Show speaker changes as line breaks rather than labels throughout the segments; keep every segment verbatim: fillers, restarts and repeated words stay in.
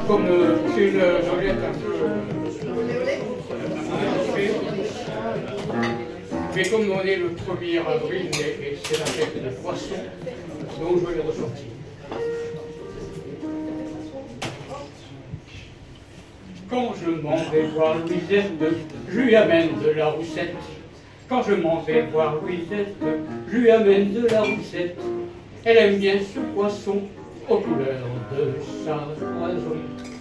Comme euh, c'est une omelette un peu amplifiée, mais comme on est le premier avril et, et c'est la fête des poissons, donc je vais les ressortir. Quand je m'en vais voir Louisette, je lui amène de la roussette. Quand je m'en vais voir Louisette, je lui amène de la roussette. Elle aime bien ce poisson aux couleurs de sa toison.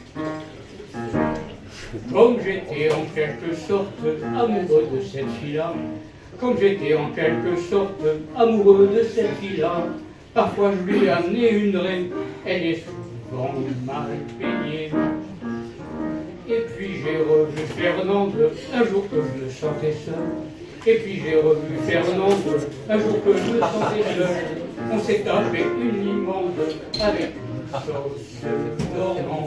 Comme j'étais en quelque sorte amoureux de cette fille-là, comme j'étais en quelque sorte amoureux de cette fille-là, parfois je lui ai amené une raie, elle est souvent mal payée. Et puis j'ai revu Fernande un jour que je me sentais seul. Et puis j'ai revu Fernande un jour que je me sentais seul. On s'est tapé une immonde avec une sauce dormante.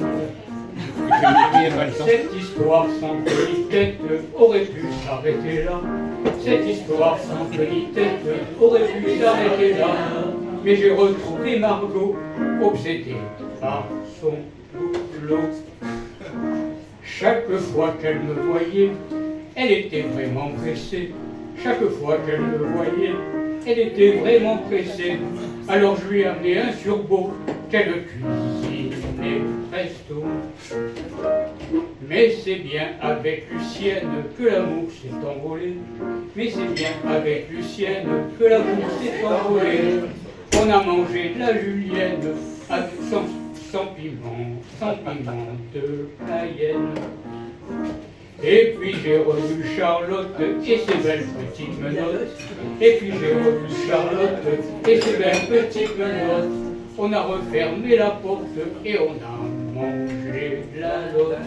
Cette histoire sans queue ni tête aurait pu s'arrêter là. Cette histoire sans queue ni tête aurait pu s'arrêter là. Mais j'ai retrouvé Margot obsédée par son boulot. Chaque fois qu'elle me voyait, elle était vraiment pressée. Chaque fois qu'elle me voyait, elle était vraiment pressée. Alors je lui ai amené un surbeau qu'elle cuisinait presto. Mais c'est bien avec Lucienne que l'amour s'est envolé. Mais c'est bien avec Lucienne que l'amour s'est envolé. On a mangé de la julienne avec sans, sans piment, sans piment de Cayenne. Et puis j'ai revu Charlotte et ses belles petites menottes. Et puis j'ai revu Charlotte et ses belles petites menottes. On a refermé la porte et on a mangé la lotte.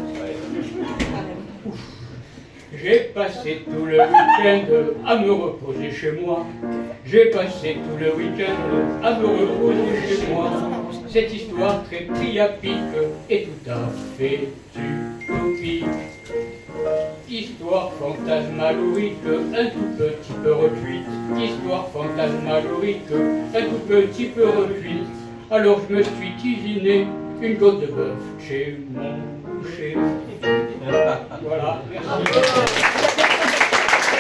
J'ai passé tout le week-end à me reposer chez moi. J'ai passé tout le week-end à me reposer chez moi. Cette histoire très priapique est tout à fait utopique. Histoire fantasmagorique, un tout petit peu recuite. Histoire fantasmagorique, un tout petit peu recuite. Alors je me suis cuisiné une côte de bœuf chez mon boucher. Voilà, merci.